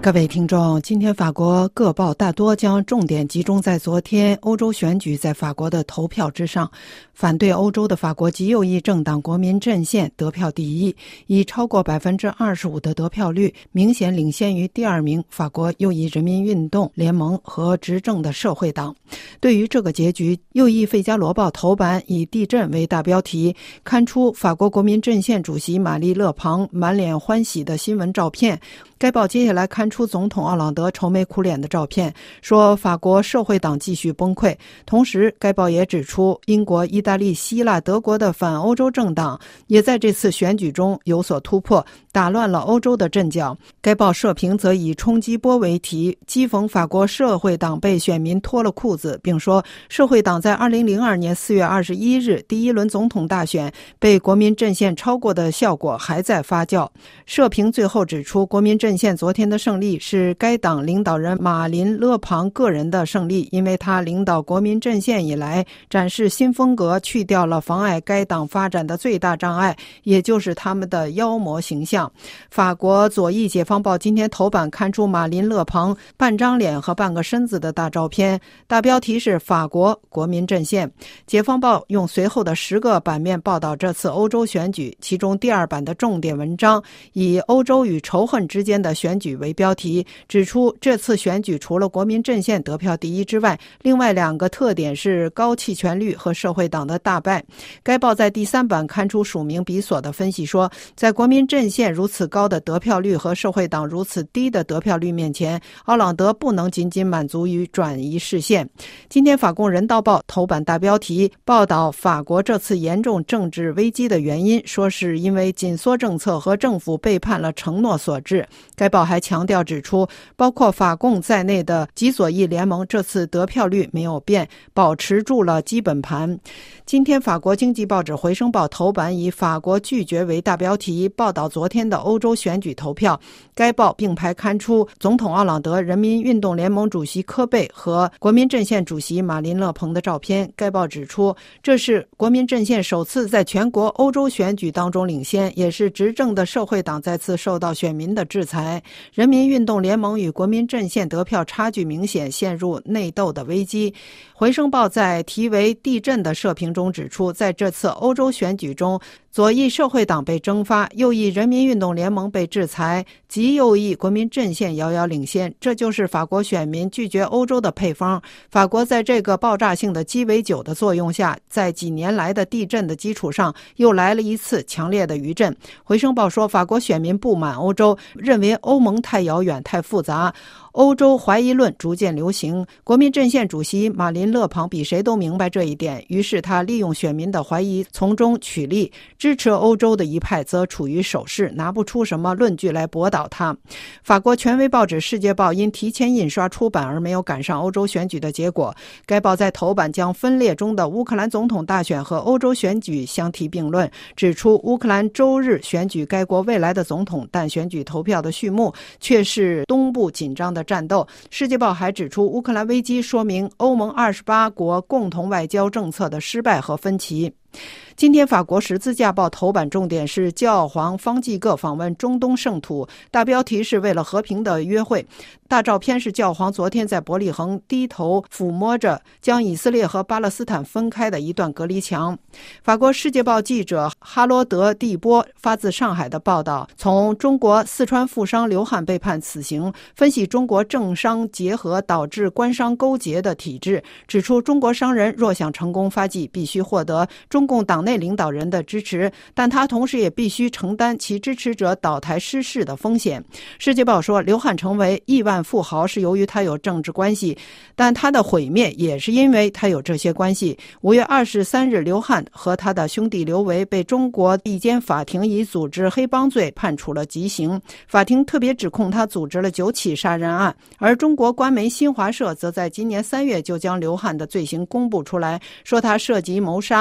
各位听众，今天法国各报大多将重点集中在昨天欧洲选举在法国的投票之上。反对欧洲的法国极右翼政党国民阵线得票第一，以超过 25% 的得票率，明显领先于第二名法国右翼人民运动联盟和执政的社会党。对于这个结局，右翼费加罗报头版以地震为大标题，刊出法国国民阵线主席玛丽勒庞满脸欢喜的新闻照片。该报接下来刊出总统奥朗德愁眉苦脸的照片，说法国社会党继续崩溃。同时该报也指出，英国、意大利、希腊、德国的反欧洲政党也在这次选举中有所突破，打乱了欧洲的阵脚。该报社评则以冲击波为题，讥讽法国社会党被选民脱了裤子，并说社会党在2002年4月21日第一轮总统大选被国民阵线超过的效果还在发酵。社评最后指出，国民阵线昨天的胜利是该党领导人马林勒庞个人的胜利，因为他领导国民阵线以来展示新风格，去掉了妨碍该党发展的最大障碍，也就是他们的妖魔形象。法国左翼解放报今天头版刊出马林勒庞半张脸和半个身子的大照片，大标题是法国国民阵线。解放报用随后的10个版面报道这次欧洲选举，其中第2版的重点文章以欧洲与仇恨之间的选举为标题，指出这次选举除了国民阵线得票第一之外，另外2个特点是高弃权率和社会党的大败。该报在第3版刊出署名比索的分析说，在国民阵线如此高的得票率和社会党如此低的得票率面前，奥朗德不能仅仅满足于转移视线。今天法共人道报头版大标题报道法国这次严重政治危机的原因，说是因为紧缩政策和政府背叛了承诺所致。该报还强调指出，包括法共在内的极左翼联盟这次得票率没有变，保持住了基本盘。今天法国经济报纸回声报头版以法国拒绝为大标题报道昨天的欧洲选举投票。该报并排刊出总统奥朗德、人民运动联盟主席科贝和国民阵线主席马林勒庞的照片。该报指出，这是国民阵线首次在全国欧洲选举当中领先，也是执政的社会党再次受到选民的制裁。人民运动联盟与国民阵线得票差距明显，陷入内斗的危机。回声报在题为地震的社评中指出，在这次欧洲选举中，左翼社会党被蒸发，右翼人民运动联盟被制裁，极右翼国民阵线遥遥领先，这就是法国选民拒绝欧洲的配方。法国在这个爆炸性的鸡尾酒的作用下，在几年来的地震的基础上又来了一次强烈的余震。回声报说，法国选民不满欧洲，认为欧盟太遥远太复杂，欧洲怀疑论逐渐流行。国民阵线主席马林勒庞比谁都明白这一点，于是他利用选民的怀疑从中取利，支持欧洲的一派则处于守势，拿不出什么论据来驳倒他。法国权威报纸《世界报》因提前印刷出版而没有赶上欧洲选举的结果。该报在头版将分裂中的乌克兰总统大选和欧洲选举相提并论，指出乌克兰周日选举该国未来的总统，但选举投票的序幕却是东部紧张的战斗。世界报还指出，乌克兰危机说明欧盟28国共同外交政策的失败和分歧。今天法国十字架报头版重点是教皇方济各访问中东圣土，大标题是为了和平的约会。大照片是教皇昨天在伯利恒低头抚摸着将以色列和巴勒斯坦分开的一段隔离墙。法国世界报记者哈罗德·蒂波发自上海的报道，从中国四川富商刘汉被判死刑，分析中国政商结合导致官商勾结的体制，指出中国商人若想成功发迹，必须获得中共党内领导人的支持，但他同时也必须承担其支持者倒台失势的风险。世界报说，刘汉成为亿万富豪是由于他有政治关系，但他的毁灭也是因为他有这些关系。5月23日，刘汉和他的兄弟刘维被中国一间法庭以组织黑帮罪判处了极刑。法庭特别指控他组织了9起杀人案，而中国官媒新华社则在今年3月就将刘汉的罪行公布出来，说他涉及谋杀、非法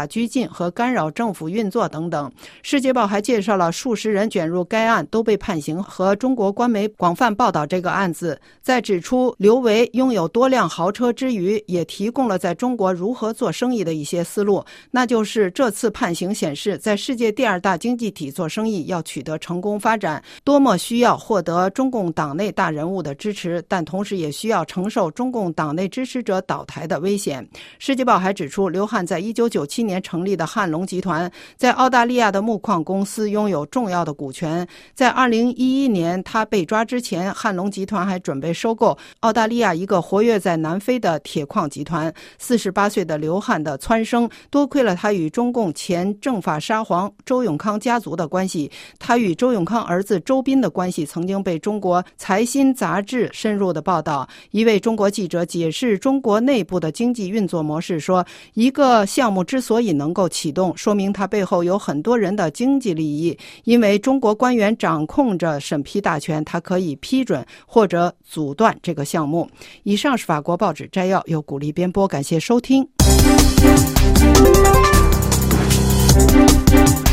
拘禁和干扰政府运作等等。世界报还介绍了数十人卷入该案都被判刑，和中国官媒广泛报道这个案子，在指出刘维拥有多辆豪车之余，也提供了在中国如何做生意的一些思路，那就是这次判刑显示，在世界第2大经济体做生意要取得成功发展，多么需要获得中共党内大人物的支持，但同时也需要承受中共党内支持者倒台的危险。世界报还指出，刘汉在1997年成立的汉龙集团在澳大利亚的木矿公司拥有重要的股权，在2011年他被抓之前，汉龙集团还准备收购澳大利亚一个活跃在南非的铁矿集团。48岁的刘汉的蹿升，多亏了他与中共前政法沙皇周永康家族的关系。他与周永康儿子周斌的关系曾经被中国财新杂志深入的报道。一位中国记者解释中国内部的经济运作模式说，一个项目之所以能够启动，说明它背后有很多人的经济利益，因为中国官员掌控着审批大权，他可以批准或者阻断这个项目。以上是法国报纸摘要，由古丽编播，感谢收听。